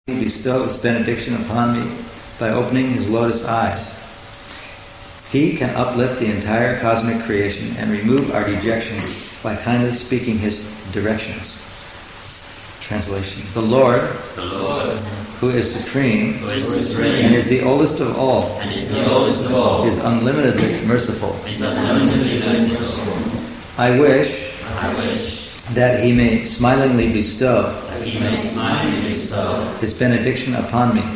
bestow his benediction upon me by opening his lotus eyes. He can uplift the entire cosmic creation and remove our dejection by kindly speaking his directions. Translation. The Lord, who is supreme, and is the oldest of all, is unlimitedly merciful. I wish that he may smilingly bestow his benediction upon me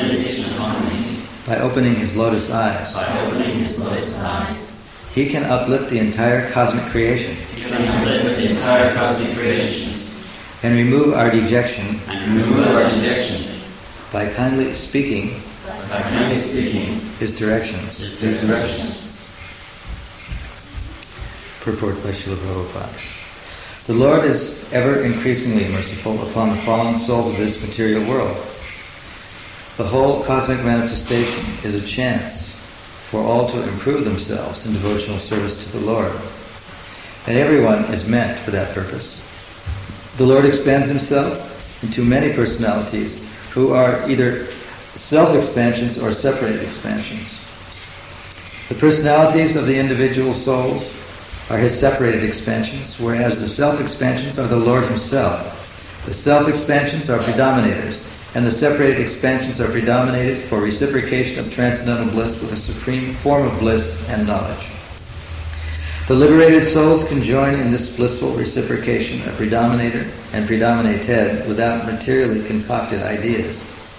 by opening his lotus eyes. He can uplift the entire cosmic creation and remove our dejection by kindly speaking his directions. Purport by Srila Prabhupada. The Lord is ever increasingly merciful upon the fallen souls of this material world. The whole cosmic manifestation is a chance for all to improve themselves in devotional service to the Lord. And everyone is meant for that purpose. The Lord expands himself into many personalities who are either self-expansions or separated expansions. The personalities of the individual souls are his separated expansions, whereas the self-expansions are the Lord himself. The self-expansions are predominators, and the separated expansions are predominated for reciprocation of transcendental bliss with a supreme form of bliss and knowledge. The liberated souls can join in this blissful reciprocation of predominator and predominated without materially concocted ideas.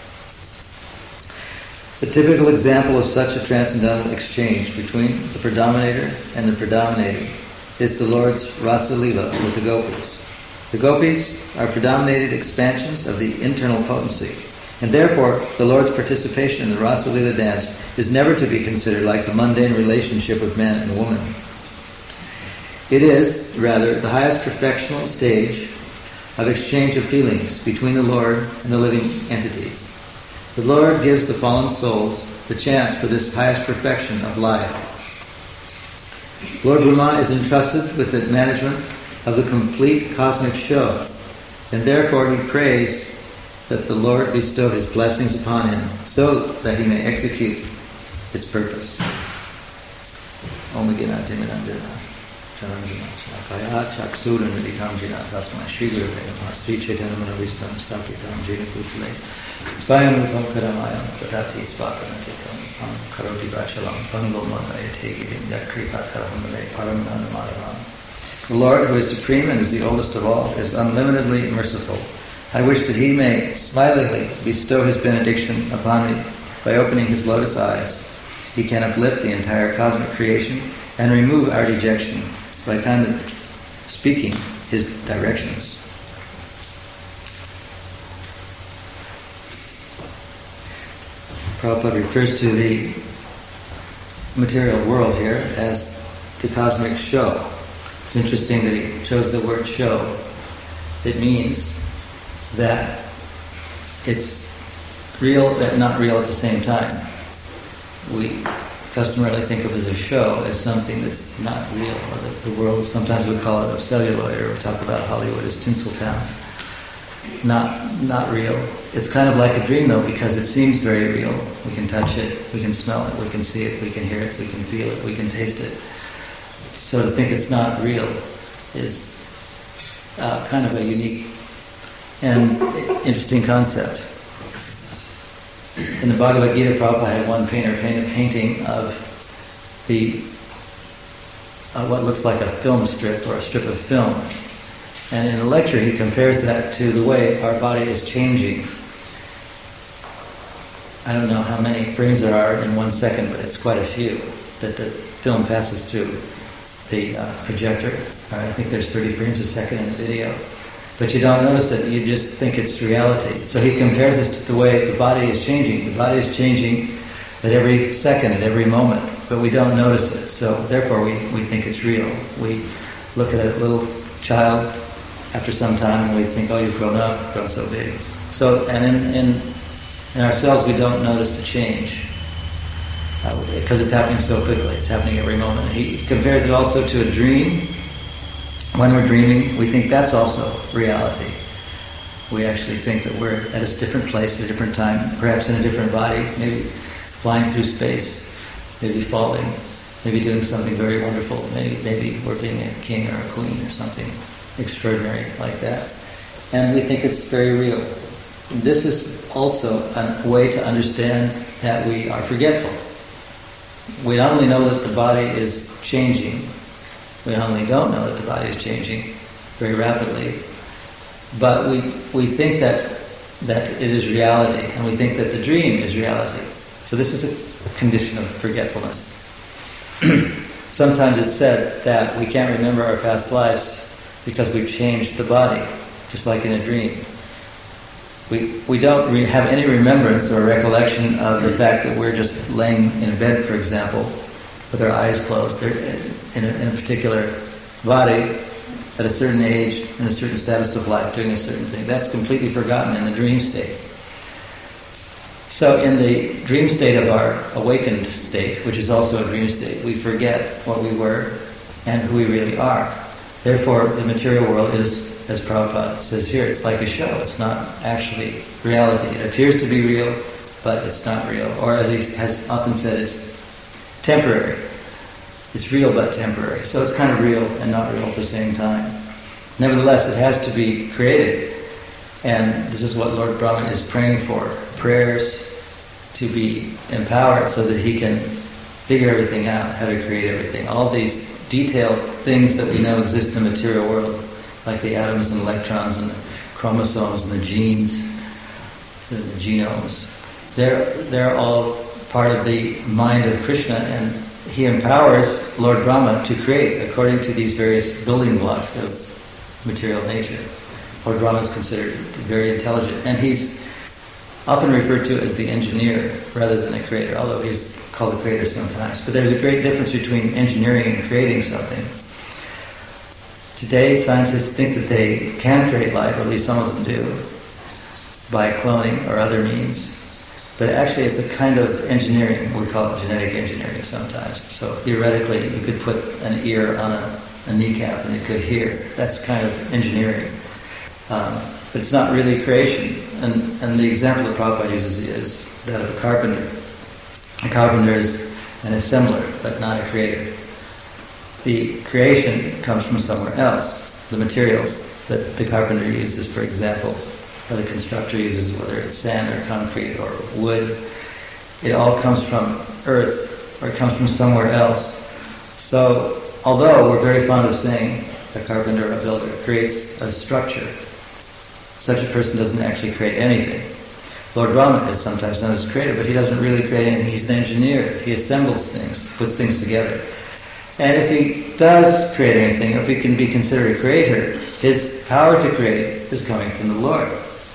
The typical example of such a transcendental exchange between the predominator and the predominated is the Lord's Rasa Lila with the gopis. The gopis are predominated expansions of the internal potency, and therefore the Lord's participation in the Rasa Lila dance is never to be considered like the mundane relationship of man and woman. It is, rather, the highest perfectional stage of exchange of feelings between the Lord and the living entities. The Lord gives the fallen souls the chance for this highest perfection of life. Lord Brahma is entrusted with the management of the complete cosmic show, and therefore he prays that the Lord bestow his blessings upon him so that he may execute its purpose. Om Gnati Minandana Charanjana Chakaya Chaksuran Viditam Jina Tasma Shri Guru Vedama Sri Chaitanya Manavistam Stapitam Jina Kutale Svayam Rupam Karamayam Tatati Svakanatikam Karoti Vachalam Pangol Manayate Gidim Yakri Patharamale Paramanamadaram. The Lord, who is supreme and is the oldest of all, is unlimitedly merciful. I wish that he may smilingly bestow his benediction upon me by opening his lotus eyes. He can uplift the entire cosmic creation and remove our dejection by kindly speaking his directions. Prabhupada refers to the material world here as the cosmic show. It's interesting that he chose the word show. It means that it's real but not real at the same time. We customarily think of as a show as something that's not real, or that the world sometimes would call it a celluloid, or we talk about Hollywood as Tinseltown. Not real. It's kind of like a dream though, because it seems very real. We can touch it, we can smell it, we can see it, we can hear it, we can feel it, we can taste it. So to think it's not real is kind of a unique and interesting concept. In the Bhagavad Gita, Prabhupada had one painter paint a painting of the what looks like a film strip or a strip of film. And in a lecture he compares that to the way our body is changing. I don't know how many frames there are in 1 second, but it's quite a few that the film passes through the projector. I think there's 30 frames a second in the video. But you don't notice it, you just think it's reality. So he compares this to the way the body is changing. The body is changing at every second, at every moment, but we don't notice it. So therefore we think it's real. We look at a little child after some time and we think, oh, you've grown up, grown so big. So, and in ourselves we don't notice the change. Because it's happening so quickly, it's happening every moment. He compares it also to a dream. When we're dreaming, we think that's also reality. We actually think that we're at a different place at a different time, perhaps in a different body, maybe flying through space, maybe falling, maybe doing something very wonderful, maybe we're being a king or a queen or something extraordinary like that. And we think it's very real. This is also a way to understand that we are forgetful. We not only know that the body is changing, we not only don't know that the body is changing very rapidly, but we think that it is reality, and we think that the dream is reality. So this is a condition of forgetfulness. Sometimes it's said that we can't remember our past lives because we've changed the body, just like in a dream. We don't have any remembrance or recollection of the fact that we're just laying in a bed, for example, with our eyes closed. They're in a particular body, at a certain age, in a certain status of life, doing a certain thing. That's completely forgotten in the dream state. So in the dream state of our awakened state, which is also a dream state, we forget what we were and who we really are. Therefore, the material world is, as Prabhupada says here, it's like a show. It's not actually reality. It appears to be real, but it's not real. Or as he has often said, it's temporary. It's real but temporary. So it's kind of real and not real at the same time. Nevertheless, it has to be created. And this is what Lord Brahman is praying for. Prayers to be empowered so that he can figure everything out, how to create everything. All these detailed things that we know exist in the material world, like the atoms and electrons and the chromosomes and the genes, the genomes. They're all part of the mind of Krishna, and he empowers Lord Brahma to create according to these various building blocks of material nature. Lord Brahma is considered very intelligent, and he's often referred to as the engineer rather than the creator, although he's called the creator sometimes. But there's a great difference between engineering and creating something. Today, scientists think that they can create life, or at least some of them do, by cloning or other means. But actually it's a kind of engineering. We call it genetic engineering sometimes. So theoretically, you could put an ear on a kneecap and it could hear. That's kind of engineering. But it's not really creation. And the example that Prabhupada uses is that of a carpenter. A carpenter is an assembler, but not a creator. The creation comes from somewhere else. The materials that the carpenter uses, for example, or the constructor uses, whether it's sand or concrete or wood, it all comes from earth, or it comes from somewhere else. So, although we're very fond of saying a carpenter or a builder creates a structure, such a person doesn't actually create anything. Lord Brahma is sometimes known as a creator, but he doesn't really create anything. He's an engineer. He assembles things, puts things together. And if he does create anything, if he can be considered a creator, his power to create is coming from the Lord.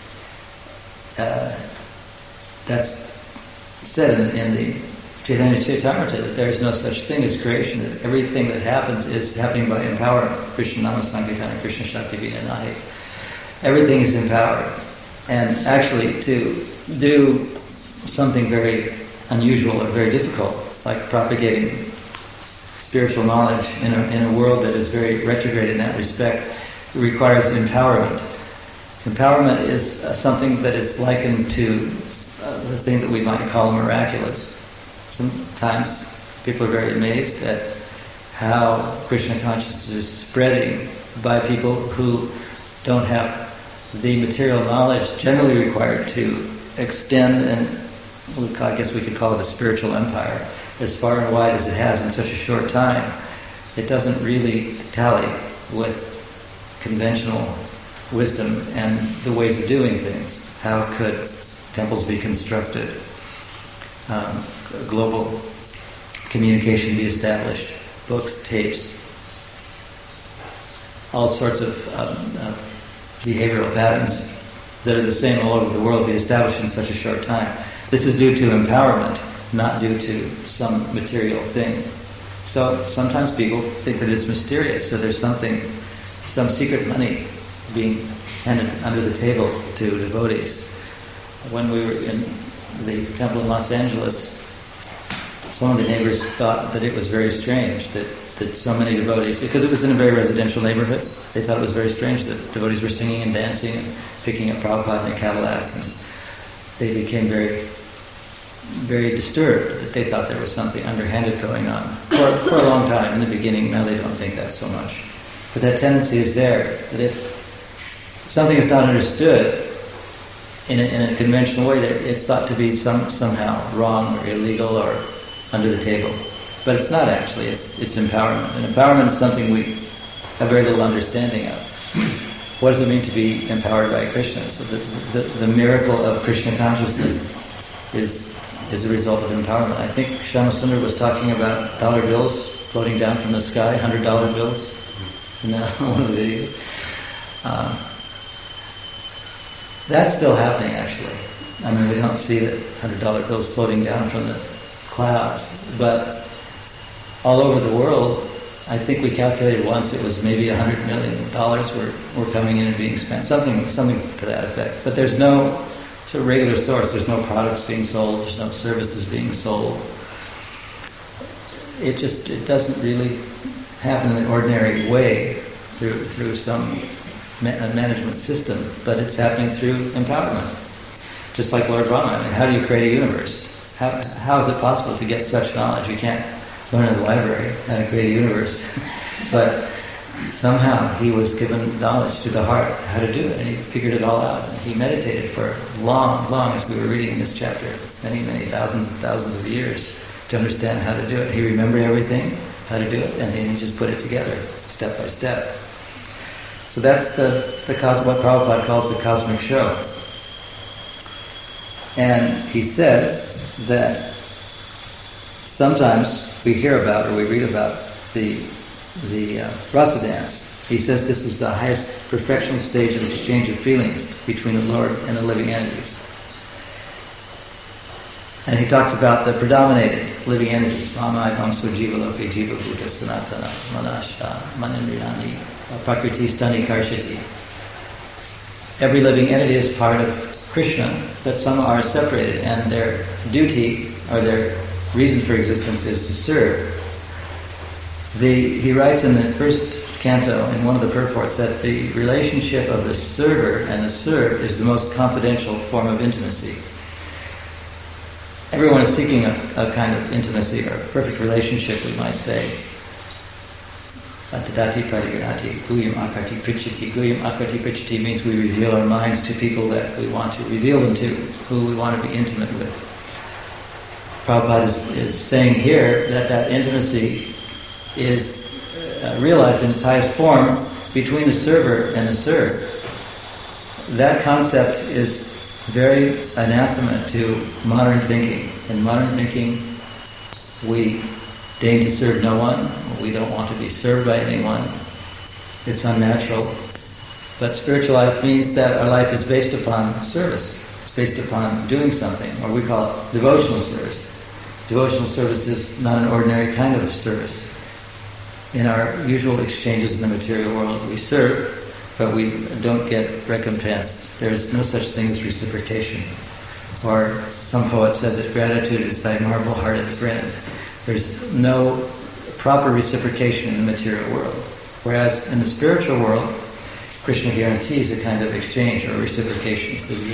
That's said in the Chaitanya Charitamrita, that there is no such thing as creation, that everything that happens is happening by empowerment. Krishna Nama Sankirtana, Krishna Shakti Vinanahi. Everything is empowered. And actually to do something very unusual or very difficult, like propagating spiritual knowledge in a world that is very retrograde in that respect, requires empowerment. Empowerment is something that is likened to the thing that we might call miraculous. Sometimes people are very amazed at how Krishna consciousness is spreading by people who don't have the material knowledge generally required to extend, and I guess we could call it a spiritual empire, as far and wide as it has in such a short time. It doesn't really tally with conventional wisdom and the ways of doing things. How could temples be constructed? Global communication be established? Books, tapes, all sorts of behavioral patterns that are the same all over the world be established in such a short time. This is due to empowerment, not due to some material thing. So sometimes people think that it's mysterious, so there's some secret money being handed under the table to devotees. When we were in the temple in Los Angeles, some of the neighbors thought that it was very strange that that so many devotees, because it was in a very residential neighborhood, they thought it was very strange that devotees were singing and dancing and picking up Prabhupada in a Cadillac, and they became very, very disturbed that they thought there was something underhanded going on for a long time. In the beginning, now they don't think that so much. But that tendency is there, that if something is not understood in a conventional way, that it's thought to be somehow wrong or illegal or under the table. But it's not actually, it's empowerment. And empowerment is something we have very little understanding of. What does it mean to be empowered by Krishna? So the miracle of Krishna consciousness is a result of empowerment. I think Shyamasundar was talking about dollar bills floating down from the sky, $100 bills, in one of the videos. That's still happening, actually. I mean, we don't see the $100 bills floating down from the clouds, but all over the world, I think we calculated once it was maybe $100 million were coming in and being spent, something to that effect. But there's no sort of regular source. There's no products being sold. There's no services being sold. It doesn't really happen in the ordinary way through some management system, but it's happening through empowerment. Just like Lord Brahma. I mean, how do you create a universe? How is it possible to get such knowledge? You can't learn in the library how to create a universe. But somehow he was given knowledge to the heart how to do it, and he figured it all out. And he meditated for long, as we were reading in this chapter, many thousands and thousands of years to understand how to do it. He remembered everything, how to do it, and then he just put it together, step by step. So that's what Prabhupada calls the cosmic show. And he says that sometimes we hear about or we read about the rasa dance. He says this is the highest perfectional stage of exchange of feelings between the Lord and the living entities. And he talks about the predominated living entities, Mama, Vamsu, Jiva, Loki, Jiva, Buddha, Sanatana, Manasha, Manindriyani, Prakriti, Stani, Karshati. Every living entity is part of Krishna, but some are separated, and their duty or their reason for existence is to serve. He writes in the first canto, in one of the purports, that the relationship of the server and the served is the most confidential form of intimacy. Everyone is seeking a kind of intimacy or a perfect relationship, we might say. Atadati pradiganati, guyam akarti prichati. Guyam akarti prichati means we reveal our minds to people that we want to reveal them to, who we want to be intimate with. Prabhupada is saying here that intimacy is realized in its highest form between the server and the served. That concept is very anathema to modern thinking. In modern thinking, we deign to serve no one. We don't want to be served by anyone. It's unnatural. But spiritual life means that our life is based upon service. It's based upon doing something, or we call it devotional service. Devotional service is not an ordinary kind of service. In our usual exchanges in the material world, we serve, but we don't get recompensed. There is no such thing as reciprocation. Or some poet said that gratitude is thy marble-hearted friend. There's no proper reciprocation in the material world. Whereas in the spiritual world, Krishna guarantees a kind of exchange or reciprocation. He says,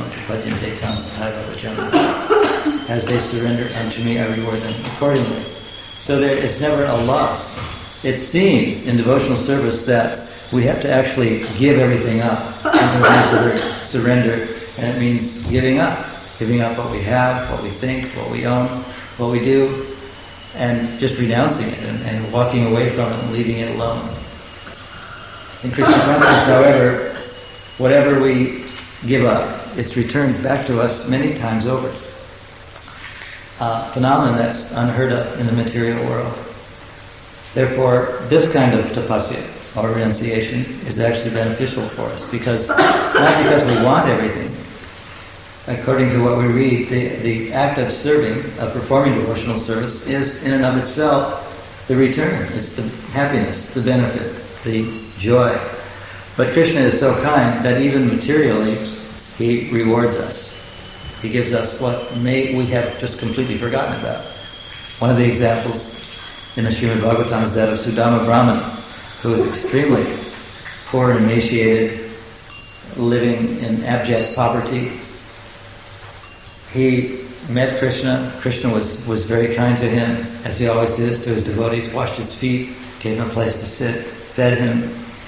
as they surrender unto me, I reward them accordingly. So there is never a loss. It seems in devotional service that we have to actually give everything up. Surrender, and it means giving up what we have, what we think, what we own, what we do, and just renouncing it and walking away from it and leaving it alone. In Krishna consciousness, however, whatever we give up, it's returned back to us many times over. Phenomenon that's unheard of in the material world. Therefore, this kind of tapasya, or renunciation, is actually beneficial for us, because not because we want everything. According to what we read, the act of serving, of performing devotional service, is in and of itself the return. It's the happiness, the benefit, the joy. But Krishna is so kind that even materially, he rewards us. He gives us what we have just completely forgotten about. One of the examples in the Srimad Bhagavatam is that of Sudama Brahman, who was extremely poor and emaciated, living in abject poverty. He met Krishna. Krishna was very kind to him, as he always is, to his devotees, washed his feet, gave him a place to sit, fed him.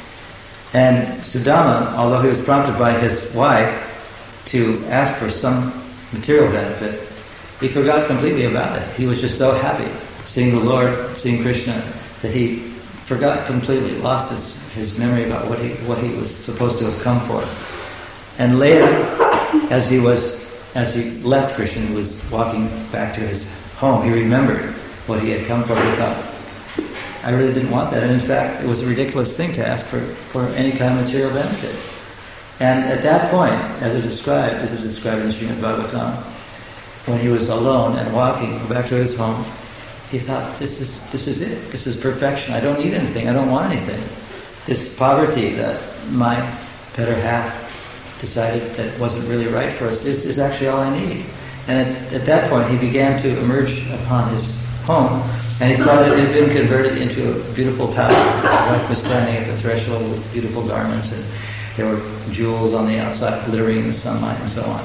And Sudama, although he was prompted by his wife to ask for some material benefit, he forgot completely about it. He was just so happy seeing the Lord, seeing Krishna, that he forgot completely, lost his memory about what he was supposed to have come for. And later, as he left Krishna, he was walking back to his home, he remembered what he had come for. He thought, I really didn't want that. And in fact, it was a ridiculous thing to ask for any kind of material benefit. And at that point, as it is described in the Srimad Bhagavatam, when he was alone and walking back to his home, he thought, this is it. This is perfection. I don't need anything. I don't want anything. This poverty that my better half decided that wasn't really right for us is actually all I need. And at that point, he began to emerge upon his home, and he saw that it had been converted into a beautiful palace. His wife was standing at the threshold with beautiful garments, and there were jewels on the outside glittering in the sunlight and so on.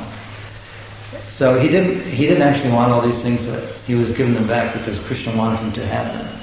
So he didn't actually want all these things, but he was giving them back because Krishna wanted him to have them.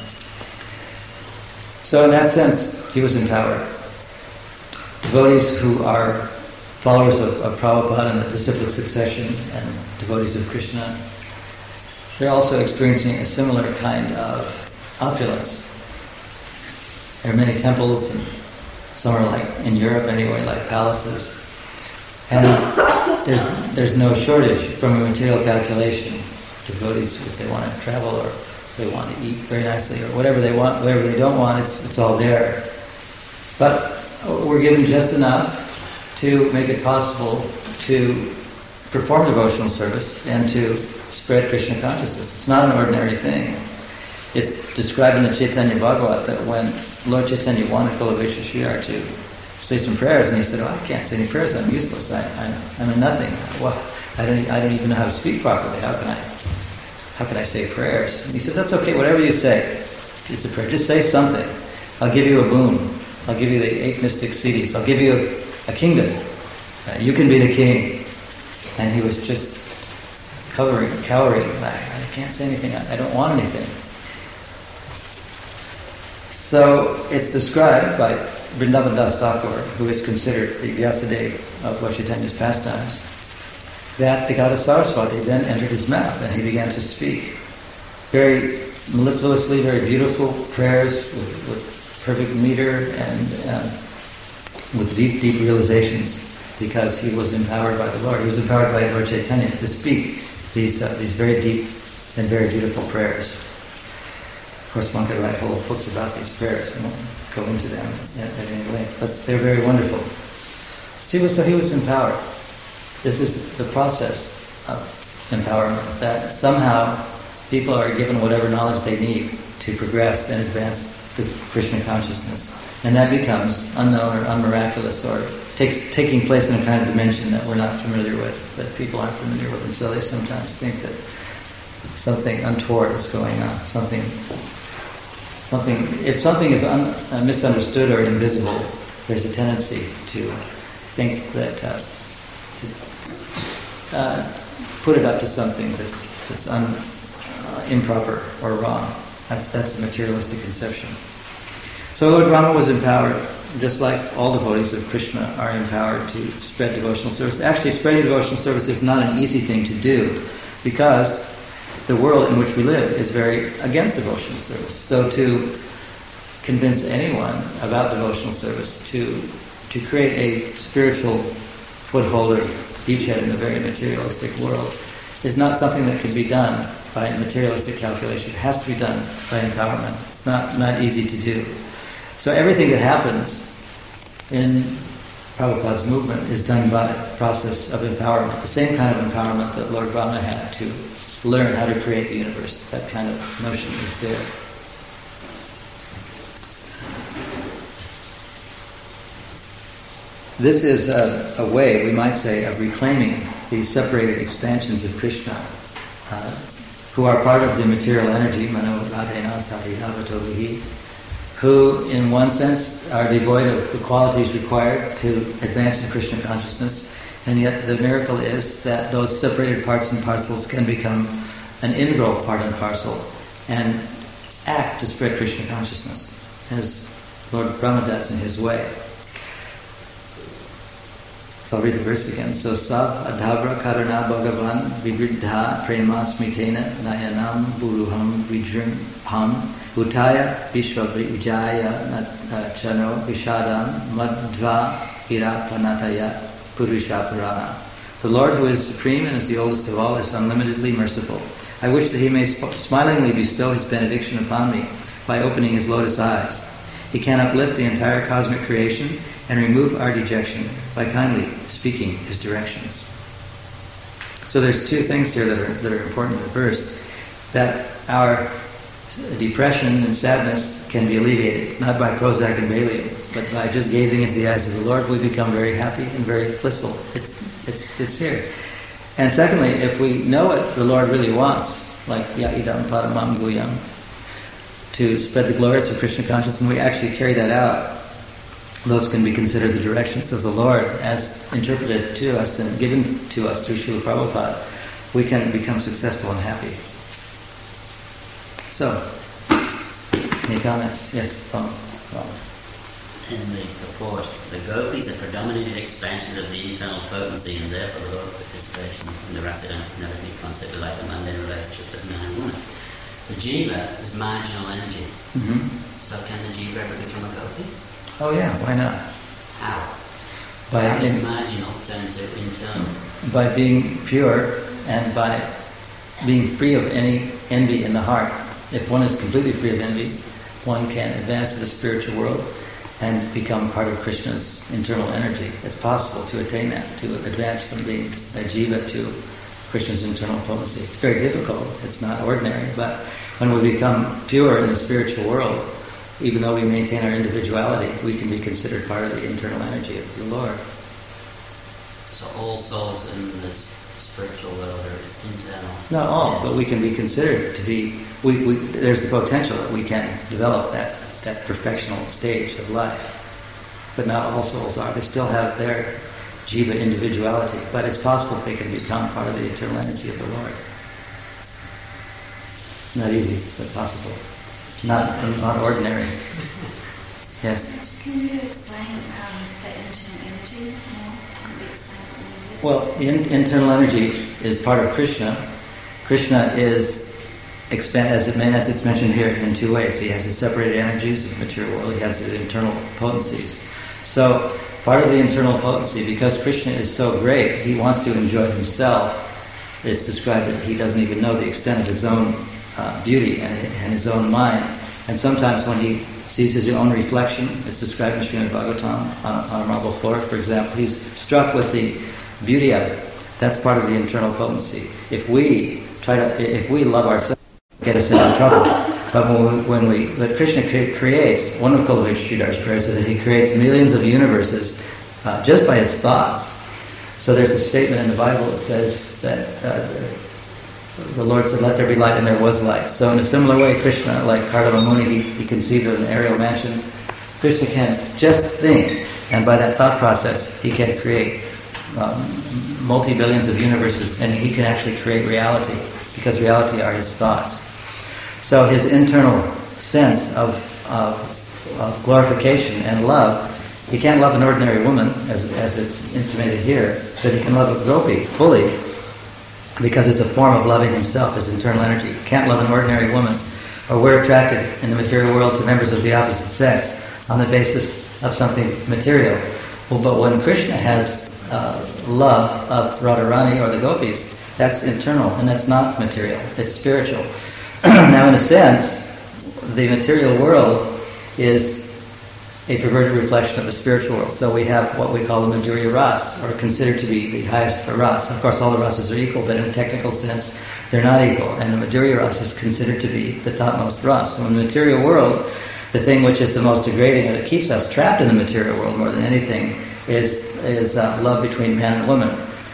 So in that sense, he was empowered. Devotees who are followers of Prabhupada and the disciplic succession and devotees of Krishna, they're also experiencing a similar kind of opulence. There are many temples, and some are like, in Europe anyway, like palaces. And there's no shortage from a material calculation. Devotees, if they want to travel or they want to eat very nicely or whatever they want, whatever they don't want, it's all there. But we're given just enough to make it possible to perform devotional service and to spread Krishna consciousness. It's not an ordinary thing. It's described in the Chaitanya Bhagavat that when Lord Chaitanya wanted Golovecha Shriyar to say some prayers, and he said, "Oh, I can't say any prayers. I'm useless. I'm a nothing. Well, I don't even know how to speak properly. How can I say prayers?" And he said, "That's okay. Whatever you say, it's a prayer. Just say something. I'll give you a boon. I'll give you the 8 mystic siddhis. I'll give you a kingdom. You can be the king." And he was just cowering. I can't say anything. I don't want anything. So it's described by Vrindavan Das Thakur, who is considered the Vyasadeva of Lord Chaitanya's pastimes, that the goddess Saraswati then entered his mouth and he began to speak very mellifluously, very beautiful prayers with perfect meter and with deep realizations, because he was empowered by the Lord. He was empowered by Lord Chaitanya to speak these very deep and very beautiful prayers. Of course, one could write whole books about these prayers. I won't go into them at any length, but they're very wonderful. So he was empowered. This is the process of empowerment, that somehow people are given whatever knowledge they need to progress and advance to Krishna consciousness. And that becomes unknown or unmiraculous or taking place in a kind of dimension that we're not familiar with, that people aren't familiar with, and so they sometimes think that something untoward is going on. If something is misunderstood or invisible, there's a tendency to think that to put it up to something that's improper or wrong. That's a materialistic conception. So Lord Brahma was empowered, just like all devotees of Krishna are empowered to spread devotional service. Actually, spreading devotional service is not an easy thing to do, because the world in which we live is very against devotional service. So to convince anyone about devotional service, to create a spiritual foothold or beachhead in a very materialistic world, is not something that can be done by materialistic calculation. It has to be done by empowerment. It's not easy to do. So everything that happens in Prabhupada's movement is done by the process of empowerment, the same kind of empowerment that Lord Brahma had to learn how to create the universe. That kind of notion is there. This is a way, we might say, of reclaiming the separated expansions of Krishna, who are part of the material energy, mano radhena satiyavato vihi, who in one sense are devoid of the qualities required to advance in Krishna consciousness, and yet the miracle is that those separated parts and parcels can become an integral part and parcel and act to spread Krishna consciousness, as Lord Brahma does in his way. So I'll read the verse again. So Sav Adhavra Karana Bhagavan Vivriddha Prema Smitena Nayanam Buruham Vijrimpam Utaya Vishwavijaya Chano Vishadam Madhva Hirapanataya Purusha Purana. The Lord, who is supreme and is the oldest of all, is unlimitedly merciful. I wish that he may smilingly bestow his benediction upon me by opening his lotus eyes. He can uplift the entire cosmic creation and remove our dejection by kindly speaking his directions. So there's two things here that are important in the verse. That our depression and sadness can be alleviated, not by Prozac and Valium, but by just gazing into the eyes of the Lord, we become very happy and very blissful. It's here. And secondly, if we know what the Lord really wants, like Ya'idam Paramam Guyam, to spread the glories of Krishna consciousness, and we actually carry that out, those can be considered the directions of the Lord as interpreted to us and given to us through Srila Prabhupada. We can become successful and happy. So, any comments? Yes, Tom. In the purport, the gopis are predominated expansions of the internal potency, and therefore the Lord's participation in the rasa dance is never the concept of like a mundane relationship with man and woman. The jiva is marginal energy. Mm-hmm. So can the jiva ever become a gopi? Oh yeah, why not? How? How does marginal turn to internal? By being pure and by being free of any envy in the heart. If one is completely free of envy, one can advance to the spiritual world and become part of Krishna's internal energy. It's possible to attain that, to advance from being a jiva to Krishna's internal potency. It's very difficult, it's not ordinary, but when we become pure in the spiritual world, even though we maintain our individuality, we can be considered part of the internal energy of the Lord. So all souls in this spiritual world are internal? Not all, but we can be considered to be, there's the potential that we can develop that perfectional stage of life. But not all souls are. They still have their jiva individuality, but it's possible they can become part of the eternal energy of the Lord. Not easy, but possible. Not ordinary. Yes? Can you explain the internal energy more? Well, internal energy is part of Krishna. Krishna is as it's mentioned here in two ways. He has his separated energies of the material world. He has his internal potencies. So part of the internal potency, because Krishna is so great, he wants to enjoy himself. It's described that he doesn't even know the extent of his own beauty and his own mind. And sometimes when he sees his own reflection, it's described in Srimad Bhagavatam on a marble floor, for example, he's struck with the beauty of it. That's part of the internal potency. If we love ourselves, get us into trouble. But when Krishna creates, one of Kulavich Sridhar's prayers is that he creates millions of universes just by his thoughts. So there's a statement in the Bible that says that the Lord said, "Let there be light," and there was light. So in a similar way, Krishna, like Kardama Muni, he conceived of an aerial mansion. Krishna can just think, and by that thought process, he can create multi-billions of universes, and he can actually create reality, because reality are his thoughts. So his internal sense of glorification and love, he can't love an ordinary woman, as it's intimated here, but he can love a gopi fully, because it's a form of loving himself, his internal energy. He can't love an ordinary woman, or we're attracted in the material world to members of the opposite sex on the basis of something material. Well, but when Krishna has love of Radharani or the gopis, that's internal, and that's not material, it's spiritual. Now, in a sense, the material world is a perverted reflection of the spiritual world. So we have what we call the Madhurya Ras, or considered to be the highest Ras. Of course, all the Rasas are equal, but in a technical sense, they're not equal. And the Madhurya Ras is considered to be the topmost Ras. So in the material world, the thing which is the most degrading and that keeps us trapped in the material world more than anything is love between man and woman.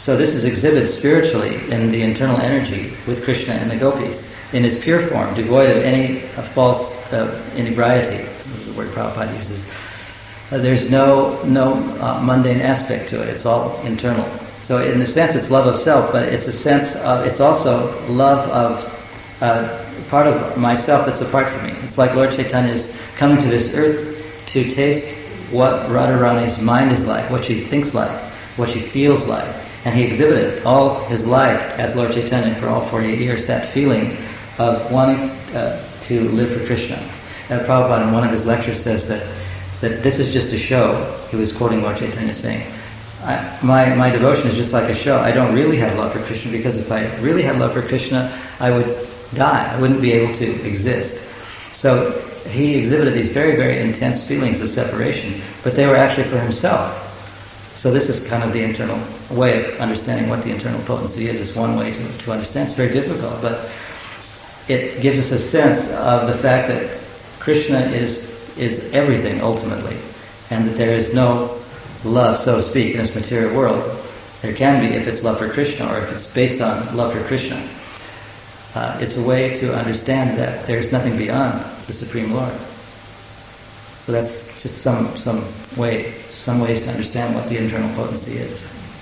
So this is exhibited spiritually in the internal energy with Krishna and the gopis in its pure form, devoid of any false inebriety, the word Prabhupada uses. There's no mundane aspect to it. It's all internal. So in a sense, it's love of self, but it's a sense of, it's also love of part of myself that's apart from me. It's like Lord Chaitanya is coming to this earth to taste what Radharani's mind is like, what she thinks like, what she feels like. And he exhibited all his life as Lord Chaitanya for all 48 years, that feeling of wanting to live for Krishna. Prabhupada in one of his lectures says that this is just a show. He was quoting Lord Chaitanya saying, my devotion is just like a show. I don't really have love for Krishna, because if I really had love for Krishna, I would die. I wouldn't be able to exist. So he exhibited these very, very intense feelings of separation, but they were actually for himself. So this is kind of the internal way of understanding what the internal potency is. It's one way to understand. It's very difficult, but it gives us a sense of the fact that Krishna is everything ultimately, and that there is no love, so to speak, in this material world. There can be if it's love for Krishna, or if it's based on love for Krishna. It's a way to understand that there's nothing beyond the Supreme Lord. So that's just some ways to understand what the internal potency is.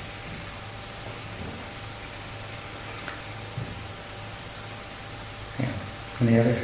Yeah. Any other?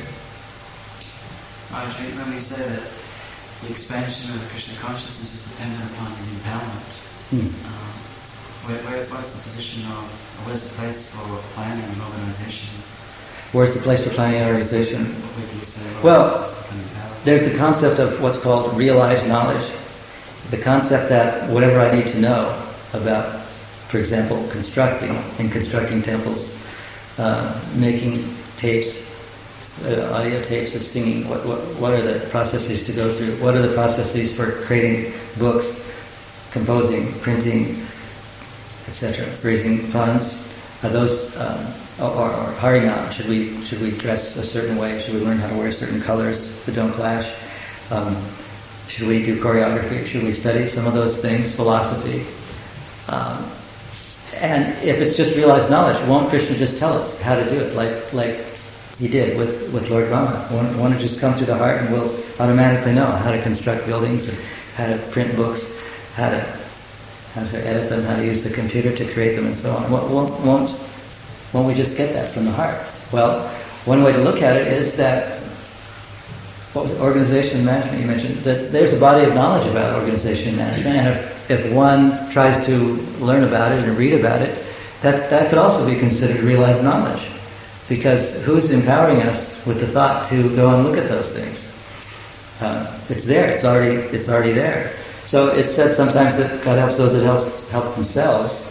When we say that the expansion of Krishna consciousness is dependent upon his empowerment, what's the position of, or where's the place for planning and organization? Where's the place for planning and organization? What would you say? Well, there's the concept of what's called realized knowledge. The concept that whatever I need to know about, for example, constructing temples, making tapes, audio tapes of singing, what are the processes to go through? What are the processes for creating books, composing, printing, etc., raising funds? Are those or harinam? Should we dress a certain way? Should we learn how to wear certain colors that don't clash? Should we do choreography? Should we study some of those things? Philosophy. And if it's just realized knowledge, won't Krishna just tell us how to do it, like he did with Lord Rama? Won't it just come through the heart, and we'll automatically know how to construct buildings, and how to print books, how to edit them, how to use the computer to create them, and so on? Won't we just get that from the heart? Well, one way to look at it is that, what was it, organization and management you mentioned, that there's a body of knowledge about organization and management, and if one tries to learn about it and read about it, that could also be considered realized knowledge. Because who's empowering us with the thought to go and look at those things? It's there. It's already there. So it's said sometimes that God helps those that help themselves.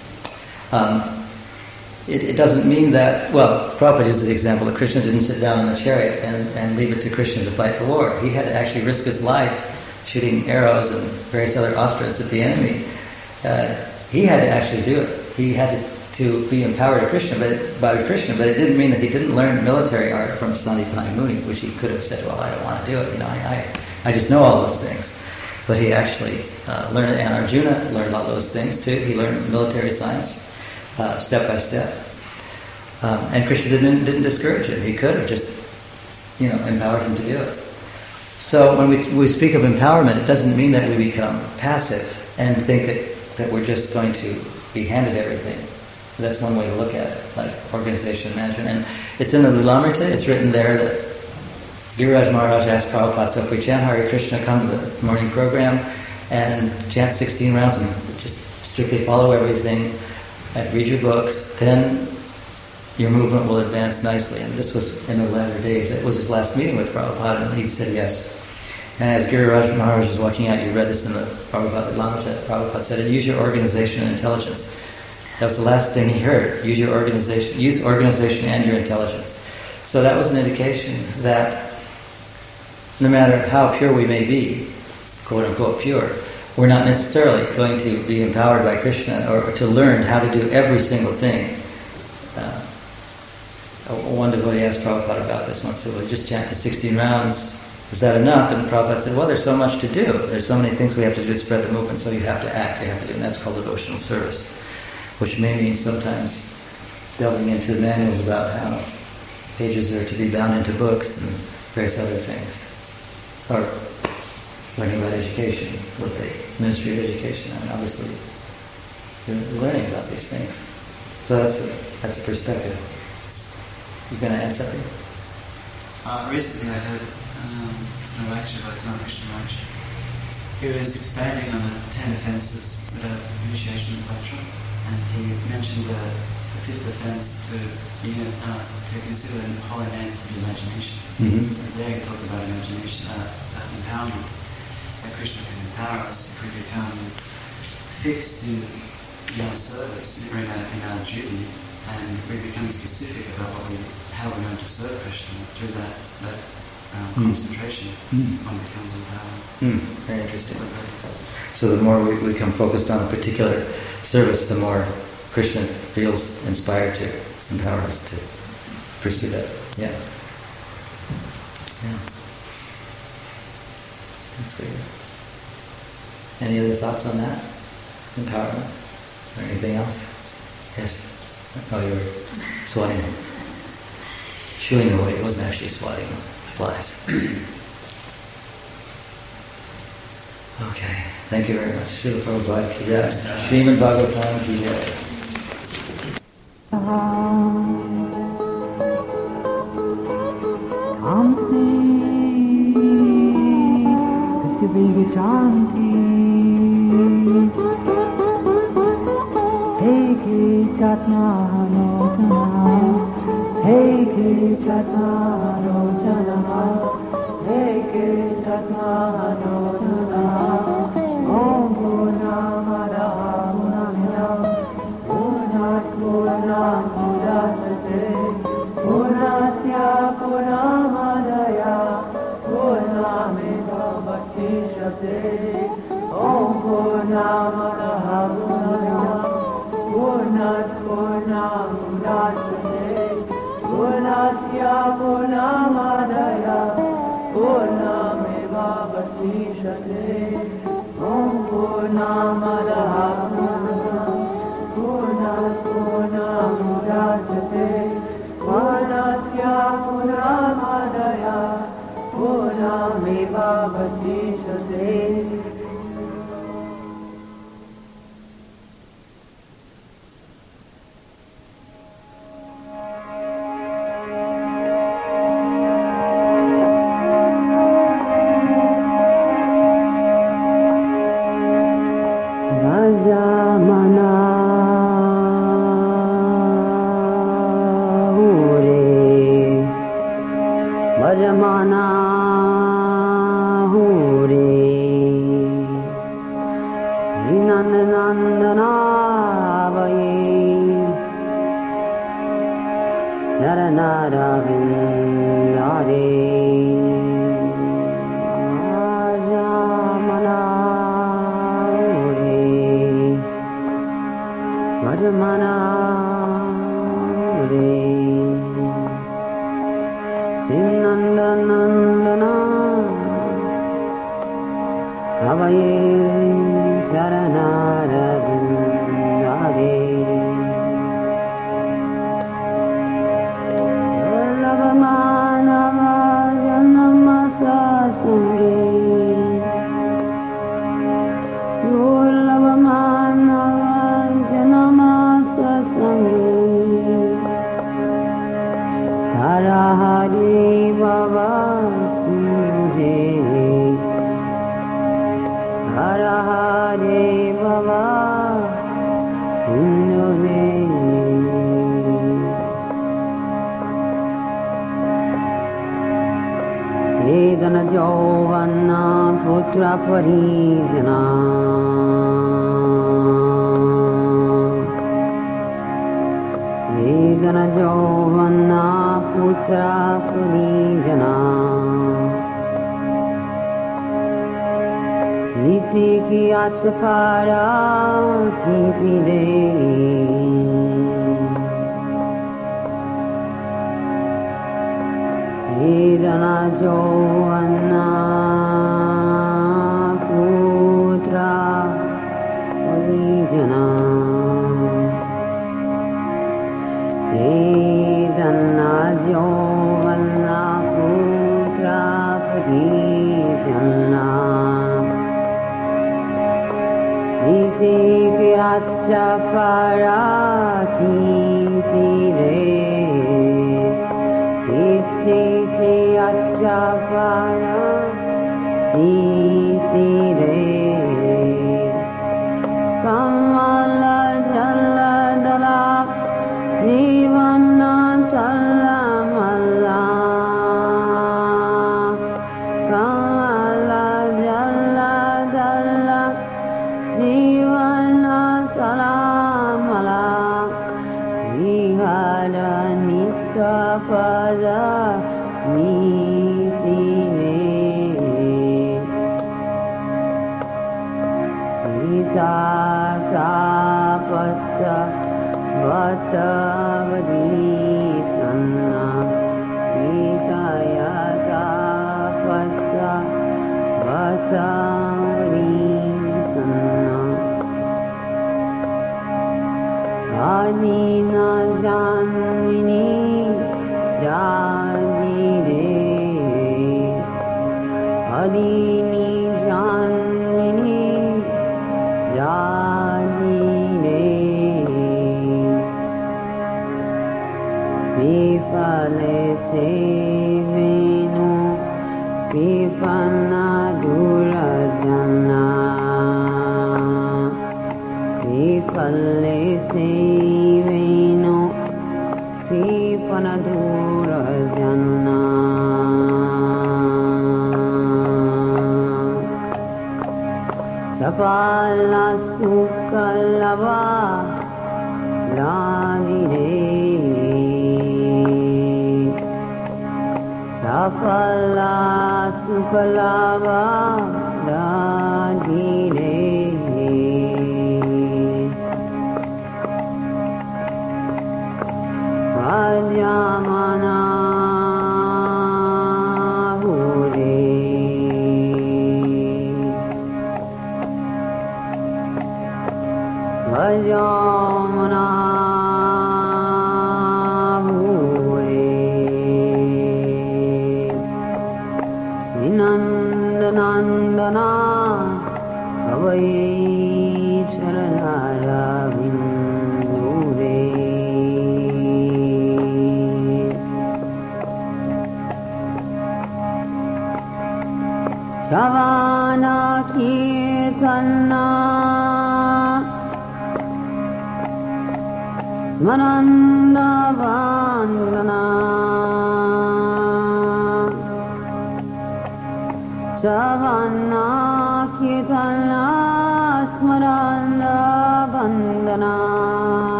It doesn't mean that, well, Prabhupada uses the example that Krishna didn't sit down in the chariot and leave it to Krishna to fight the war. He had to actually risk his life shooting arrows and various other ostras at the enemy. He had to actually do it. He had to be empowered by Krishna, but it didn't mean that he didn't learn military art from Sandipani Muni, which he could have said, well, I don't want to do it. I just know all those things. But he actually learned it, and Arjuna learned all those things too. He learned military science step by step. And Krishna didn't discourage him. He could have just, empowered him to do it. So when we speak of empowerment, it doesn't mean that we become passive and think that we're just going to be handed everything. That's one way to look at it, like organization and management. And it's in the Lilamrita, it's written there that Giriraj Maharaj asked Prabhupada, so if we chant Hare Krishna, come to the morning program and chant 16 rounds and just strictly follow everything and read your books, then your movement will advance nicely. And this was in the latter days. It was his last meeting with Prabhupada, and he said yes. And as Giriraj Maharaj was walking out, you read this in the Prabhupada Lilamrita, Prabhupada said, and use your organization and intelligence. That was the last thing he heard. Use organization and your intelligence. So that was an indication that no matter how pure we may be, quote unquote pure, we're not necessarily going to be empowered by Krishna or to learn how to do every single thing. One devotee asked Prabhupada about this once. Said, well, just chant the 16 rounds. Is that enough? And Prabhupada said, well, there's so much to do. There's so many things we have to do to spread the movement, so you have to act, you have to do, and that's called devotional service. which may mean sometimes delving into manuals about how pages are to be bound into books and various other things. Or learning about education with the Ministry of Education. I mean, obviously, you're learning about these things. So that's a perspective. You going to add something? Recently I heard a lecture by Tom Krishnamurti. He was expanding on the 10 offences without initiation of lecture, and he mentioned the fifth offence to consider the holy name to be imagination. Mm-hmm. And there he talked about imagination, empowerment, that Krishna can empower us if we become fixed in our service, in our duty, and we become specific about how we're going to serve Krishna through that concentration. One becomes empowered. Very interesting. So the more we become focused on a particular service, the more Krishna feels inspired to empower us to pursue that. Yeah. That's great. Any other thoughts on that? Empowerment? Or anything else? Yes? Oh, you were swatting, shooing away. It wasn't actually swatting flies. Okay. Thank you very much. Srila Prabhupada ki jai. Srimad Bhagavatam ki jai.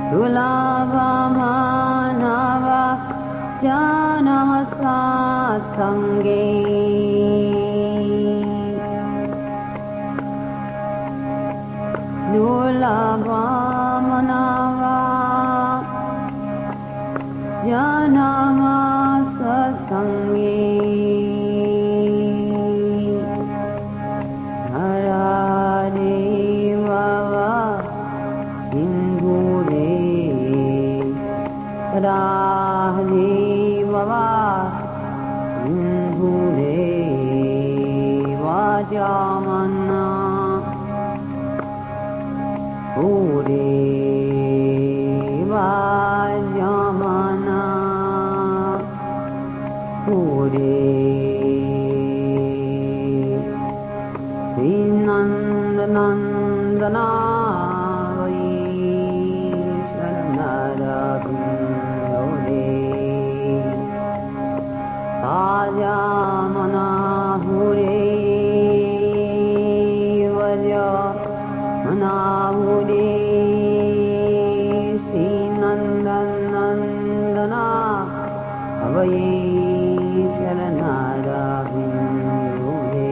Dulabha Manava Janamasa Sange Dulabha Manava Janamasa Sange Harare Vava Indure Radhe Vava Indure Vajamana Ure Vajamana Ure Nandana Vajamana Hure Vajamana Hure Sri Nandana Avaye Sharanara Hure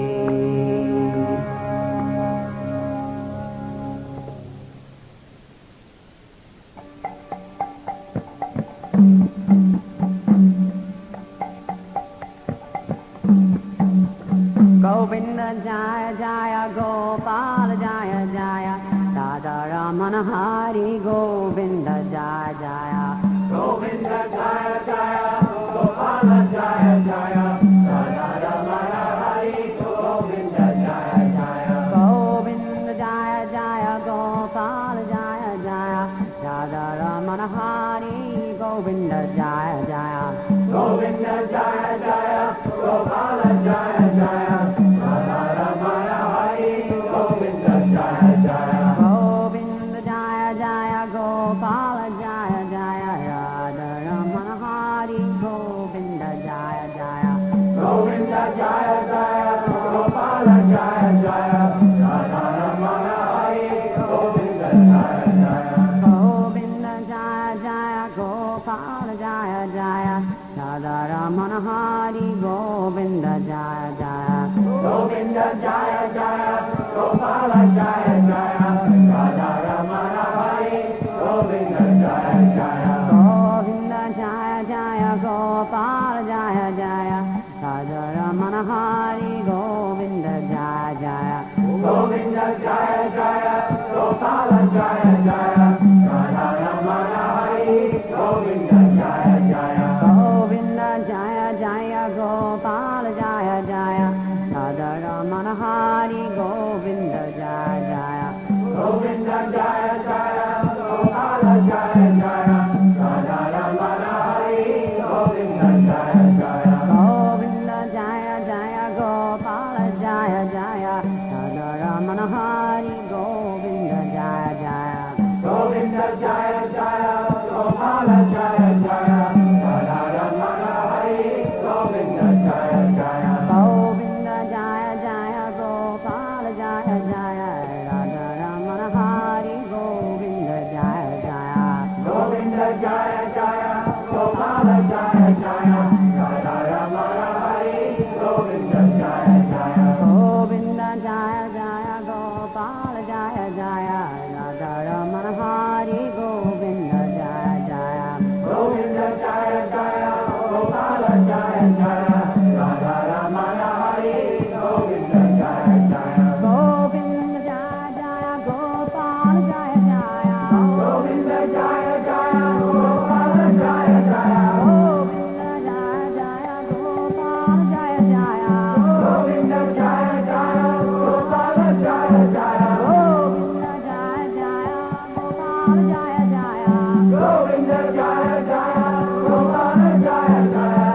Govinda Jaya Jaya Gopala Jaya Jaya Radha Ramana Hari Govinda Jaya Jaya Govinda Jaya Jaya Gopala Jaya Jaya Radha Ramana Hari Govinda Jaya Jaya Govinda Jaya Jaya Gopala Jaya Jaya Radha Ramana Hari Govinda Jaya Jaya Govinda Jaya Jaya Gopala Jaya Jaya Radha Ramana Hari Govinda Jaya Jaya Govinda Jaya Jaya Gopala Jaya Jaya Radha Ramana Hari Govinda Jaya Jaya Govinda Jaya Jaya Gopala Jaya Jaya Radha Ramana Hari Govinda Jaya Jaya Govinda Jaya Jaya Gopala Jaya Jaya Radha Ramana Hari Govinda Jaya Jaya Govinda Jaya Jaya Gopala Jaya Jaya Radha Ramana Hari Govinda Jaya Jaya Govinda Jaya Jaya Gopala Jaya Jaya Radha Ramana Hari Govinda Jaya Jaya Govinda Jaya Jaya Gopala Jaya Jaya Radha Ramana Hari Govinda Jaya Jaya Govinda Jaya Jaya Gopala Jaya Jaya Radha Ramana Hari Govinda Jaya Jaya Govinda Jaya Jaya Gopala Jaya Jaya Radha Ramana Hari Govinda Jaya Jaya Govinda Jaya Jaya Gopala Jaya Jaya Radha Ramana Hari Govinda Jaya Jaya Govinda Jaya Jaya Gopala Jaya Jaya Radha Ramana Hari Govinda Jaya Jaya Govinda Jaya Jaya Gopala Jaya Jaya Radha Ramana Hari Govinda Jaya Jaya Govinda Jaya Jaya Gopala Jaya Jaya Radha Ramana Hari Govinda Jaya Jaya Govinda Jaya Jaya Gopala Jaya Jaya Radha Ramana Hari Govinda Jaya Jaya Govinda Jaya Jaya Gopala Jaya Jaya Radha Ramana Hari Govinda Jaya Jaya Govinda Jaya Jaya Gopala Jaya Jaya Govinda Jaya Jaya Gopala Jaya Jaya Govinda Jaya Jaya Gopala Jaya Jaya Govinda Jaya Jaya Gopala Jaya Jaya Govinda Jaya Jaya Gopala Jaya Jaya Govinda Jaya Jaya Gopala Jaya Jaya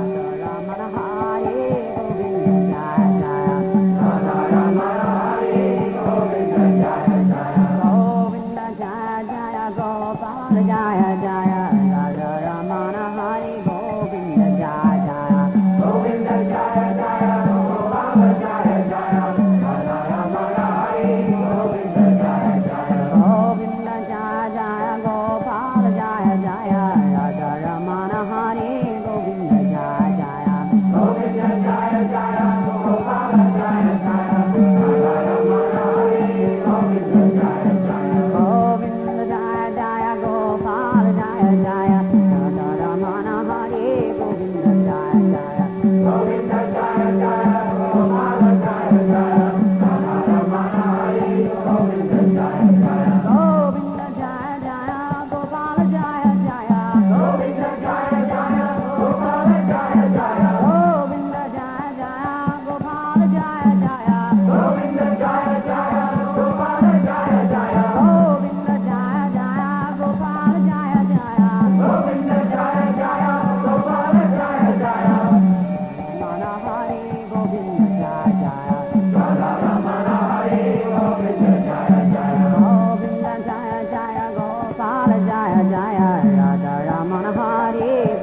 Ramana Hari Govinda Jaya Jaya Radha Ramana Hari Govinda Jaya Jaya Govinda Jaya Jaya Gopala Jaya Jaya Radha Ramana Hari Govinda Jaya Jaya Govinda Jaya Jaya Gopala Jaya Jaya Radha Ramana Hari Govinda Jaya Jaya Govinda Jaya Jaya Gopala Jaya Radha Ramana Hari